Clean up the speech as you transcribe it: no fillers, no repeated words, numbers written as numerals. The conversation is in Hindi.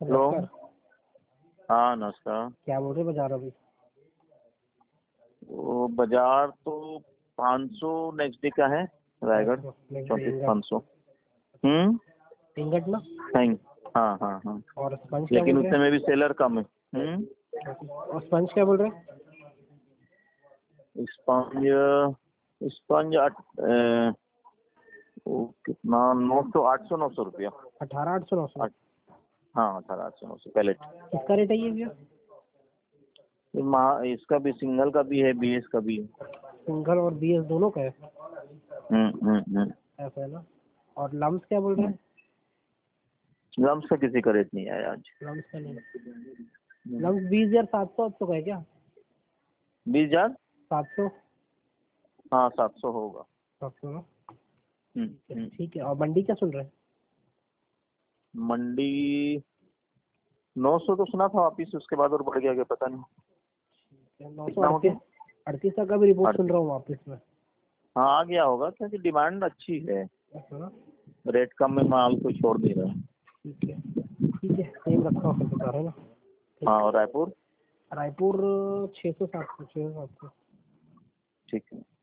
हेलो। नमस्कार। हाँ नमस्कार। क्या बोल रहे बाजार अभी? वो बाजार तो 500 नेक्स्ट डे का है, रायगढ़ 34,500। टिंगट ना? नहीं। हाँ हाँ हाँ, और स्पंज क्या लेकिन बोल उतने रहे में भी सेलर कम है। और स्पंज क्या बोल रहे हैं? स्पंज स्पंज वो कितना, 900 800 900 रुपया। 18,800 900। हाँ 18,800 900 पैलेट। किसका रेट है ये भैया? इसका भी सिंगल का भी है, बीएस का भी है। सिंगल और बीएस दोनों का है? हम्म। ऐसा है ना। और लम्स क्या बोल रहे हैं? लम्स का किसी का रेट नहीं आया आज। लम्स का नहीं। लम्स 20,700 का है क्या? 20,000। 700? हाँ 700 होगा। 700 ना। हम्म। ठीक है। और मंडी क्या सुन रहे हैं? मंडी 900 तो सुना था वापिस, उसके बाद और बढ़ गया क्या पता नहीं। 900 कितना हो गया? 38 तक का भी रिपोर्ट सुन 38। रहा हूँ वापस में। हाँ आ गया होगा, क्योंकि डिमांड अच्छी है। ऐसा ना। रेट कम में माल को छोड़ नहीं रहा है। ठीक है। ठीक है, सेम रखा हो फिर बता रहे ना। हाँ और रायपुर। रायपुर 600 700 600 700। ठीक है।